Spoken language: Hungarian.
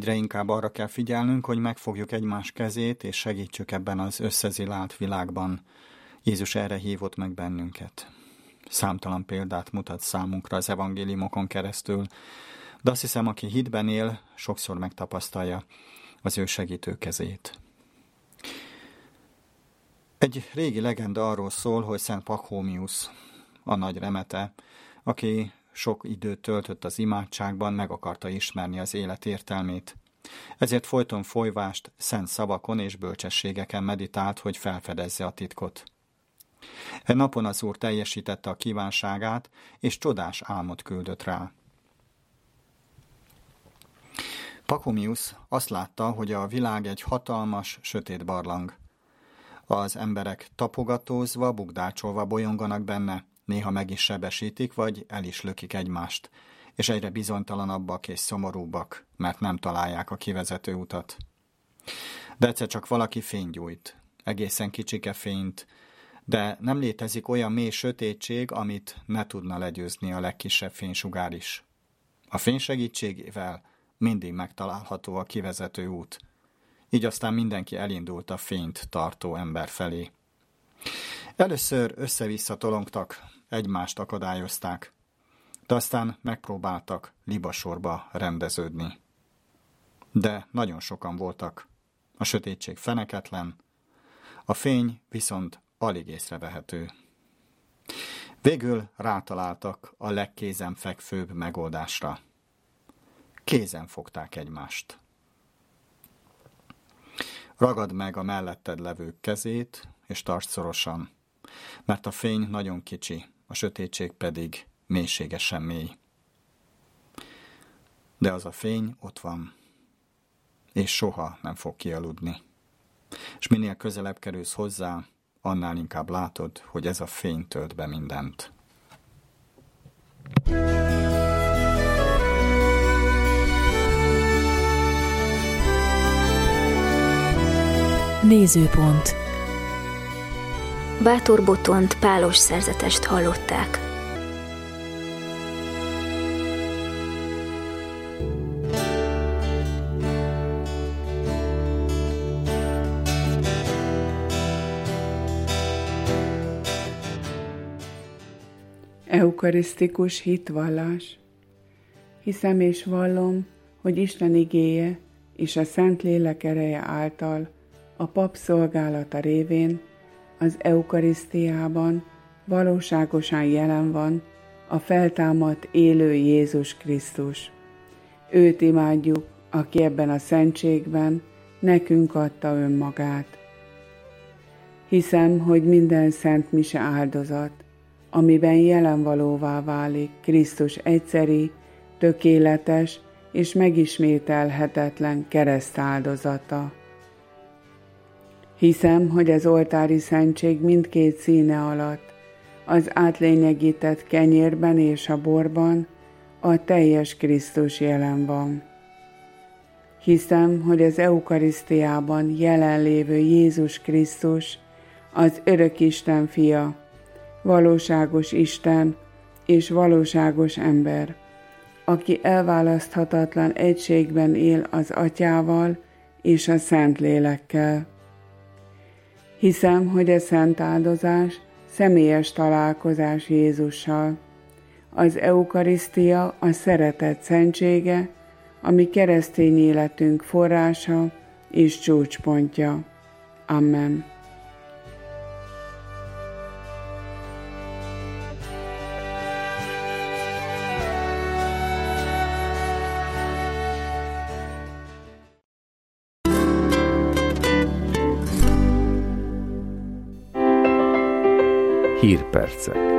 Egyre inkább arra kell figyelnünk, hogy megfogjuk egymás kezét, és segítsük ebben az összezilált világban. Jézus erre hívott meg bennünket. Számtalan példát mutat számunkra az evangéliumokon keresztül, de azt hiszem, aki hitben él, sokszor megtapasztalja az ő segítő kezét. Egy régi legenda arról szól, hogy Szent Pachómiusz, a nagy remete, aki sok időt töltött az imádságban, meg akarta ismerni az élet értelmét. Ezért folyton folyvást, szent szavakon és bölcsességeken meditált, hogy felfedezze a titkot. Egy napon az Úr teljesítette a kívánságát, és csodás álmot küldött rá. Pachómiusz azt látta, hogy a világ egy hatalmas, sötét barlang. Az emberek tapogatózva, bukdácsolva bolyonganak benne, néha meg is sebesítik, vagy el is lökik egymást, és egyre bizonytalanabbak és szomorúbbak, mert nem találják a kivezető utat. De egyszer csak valaki fényt gyújt, egészen kicsike fényt, de nem létezik olyan mély sötétség, amit ne tudna legyőzni a legkisebb fénysugár is. A fény segítségével mindig megtalálható a kivezető út. Így aztán mindenki elindult a fényt tartó ember felé. Először össze-vissza tolongtak, egymást akadályozták, de aztán megpróbáltak libasorba rendeződni. De nagyon sokan voltak. A sötétség feneketlen, a fény viszont alig észrevehető. Végül rátaláltak a legkézenfekvőbb megoldásra. Kézen fogták egymást. Ragad meg a melletted levők kezét, és tartsd szorosan, mert a fény nagyon kicsi, a sötétség pedig mélységesen mély. De az a fény ott van, és soha nem fog kialudni. És minél közelebb kerülsz hozzá, annál inkább látod, hogy ez a fény tölt be mindent. Nézőpont. Bátor Botont pálos szerzetest hallották. Eukarisztikus hitvallás. Hiszem és vallom, hogy Isten igéje és a Szentlélek ereje által a pap szolgálata révén az eukarisztiában valóságosan jelen van a feltámadt élő Jézus Krisztus. Őt imádjuk, aki ebben a szentségben nekünk adta önmagát. Hiszem, hogy minden szent mise áldozat, amiben jelenvalóvá válik Krisztus egyszeri, tökéletes és megismételhetetlen keresztáldozata. Hiszem, hogy az oltári szentség mindkét színe alatt, az átlényegített kenyérben és a borban a teljes Krisztus jelen van. Hiszem, hogy az eukarisztiában jelenlévő Jézus Krisztus, az örök Isten fia, valóságos Isten és valóságos ember, aki elválaszthatatlan egységben él az Atyával és a Szentlélekkel. Hiszem, hogy a szent áldozás személyes találkozás Jézussal. Az eukarisztia a szeretet szentsége, ami keresztény életünk forrása és csúcspontja. Amen. Hírpercek.